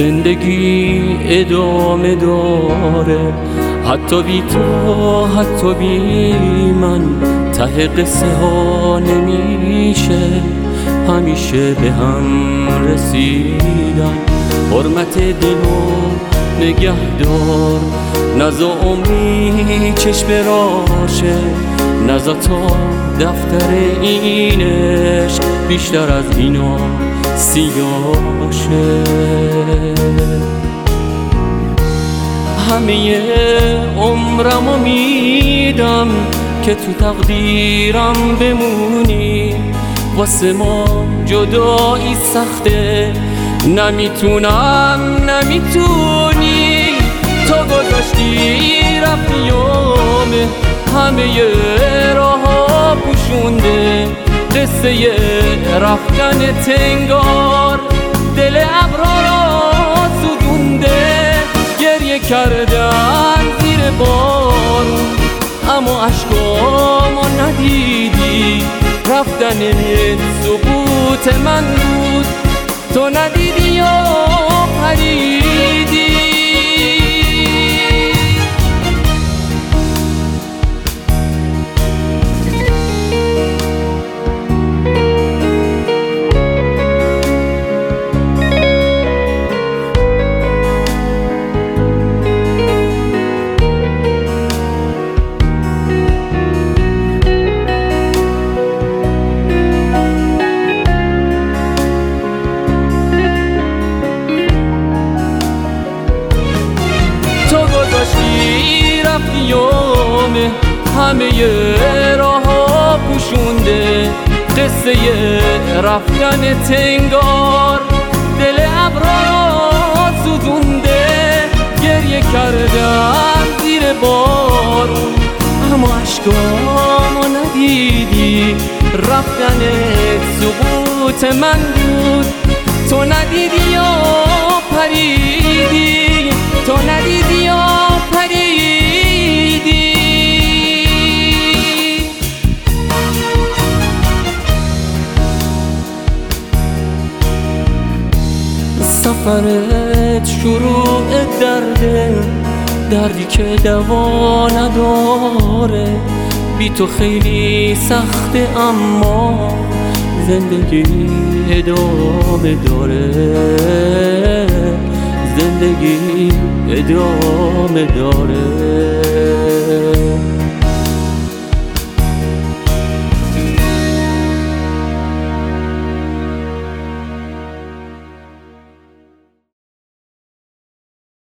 زندگی ادامه داره، حتی بی تو حتی بی من ته قصه ها نمیشه. همیشه به هم رسیدن حرمت دلو نگهدار، نزا عمری چشم راشه، نزا تا دفتر اینش بیشتر از اینا سیاشه. همه عمرمو میدم که تو تقدیرم بمونی، واسه ما جدایی سخته، نمیتونم نمیتونی. تو گذاشتی رفیومه همه راه‌ها پوشونده، قصه رفتن تنگار دل ابرا را سودونده. گریه کردن زیر بارون اما عشقامو ندیدی، رفتن سقوط من بود تو ندیدی یا پریدی. رفیومه همه راه‌ها پوشونده، قصه رفتن تنگار دل ابرا را سوزونده. گریه کردم زیر بارون اما عشقامو ندیدی، رفتن سقوط من بود تو ندیدی یا پریدی، تو ندیدی یا پریدی. سفرت شروع درده، دردی که دوا نداره، بی تو خیلی سخته اما زندگی ادامه داره، زندگی ادامه داره.